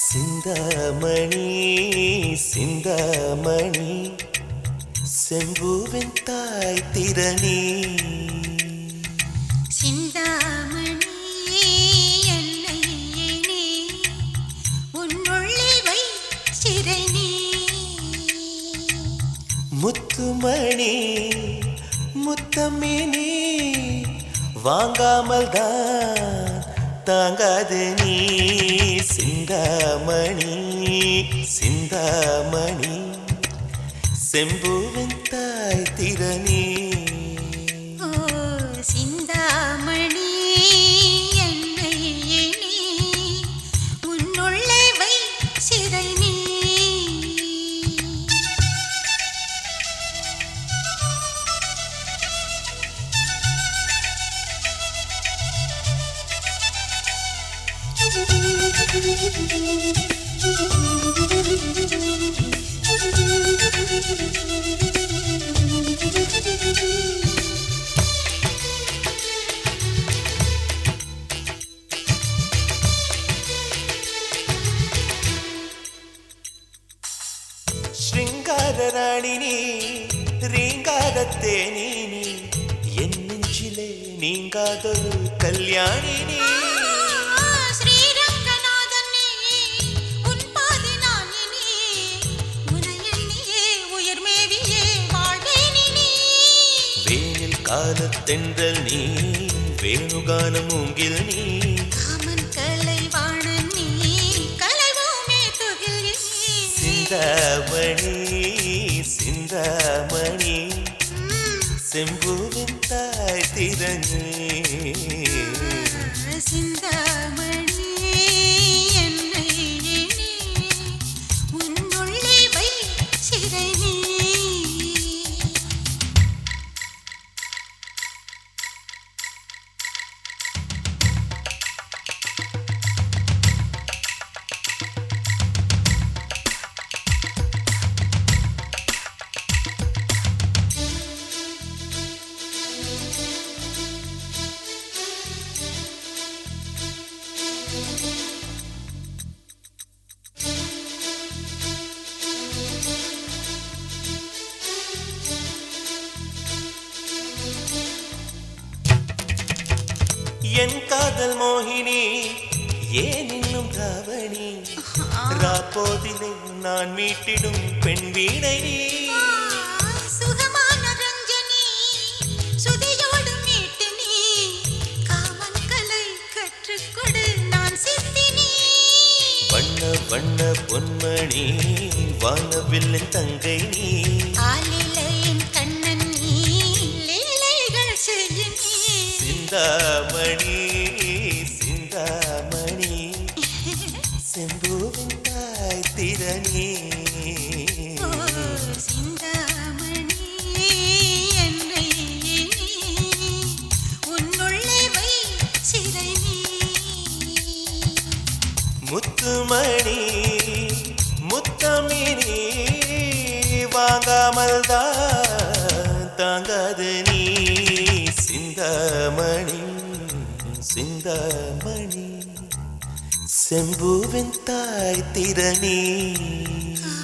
சிந்தாமணி சிந்தாமணி செம்பூவின் தாய் திறனி சிந்தாமணி என்னை நீ உன்னுள்ளே வை சிறை நீ முத்துமணி முத்தமினி வாங்காமல் தான் தாங்காது நீ சிந்தாமணி சிந்தாமணி செம்பூவின் தாய் திறனி ஓ சிந்தாமணி என்னை நீ உன்னுள்ளே வை சிறை நீ ஸ்ருங்காரராணினி ரீங்காரத்தேனி நீ என் நெஞ்சிலே நீங்காதொரு கல்யாணினி காலத்தென்றல் நீ வேணுகானம் மூங்கில் நீ காமன் கலைவாணன் நீ கலைவோமே துகில் நீ சிந்தாமணி சிந்தாமணி செம்பூவின் தாய் திறனி சிந்தாமணி என்னை நீ உன்னுள்ளே வை சிறை நீ என் காதல் மோகினி ஏன் இன்னும் தாவணி ராப்போதிலே நான் மீட்டிடும் பெண் வீணை நீ சுகமான ரஞ்சனி சுதியோடு மீட்டு நீ காமன் கலை கற்றுக்கொடு நான் சித்தினி வண்ண வண்ண பொன்மணி வானவில்லின் தங்கை நீ ஆலிலையின் கண்ணன் நீ லீலைகள் செய்ய நீ சிந்தாமணி சிந்தாமணி செம்பூவின் தாய் திறனி ஓ சிந்தாமணி என்னை நீ உன்னுள்ளே வை சிறை நீ முத்துமணி முத்தமினி வாங்காமல் தான் தாங்காது நீ சிந்தாமணி சிந்தாமணி செம்பூவின் தாய் திறனி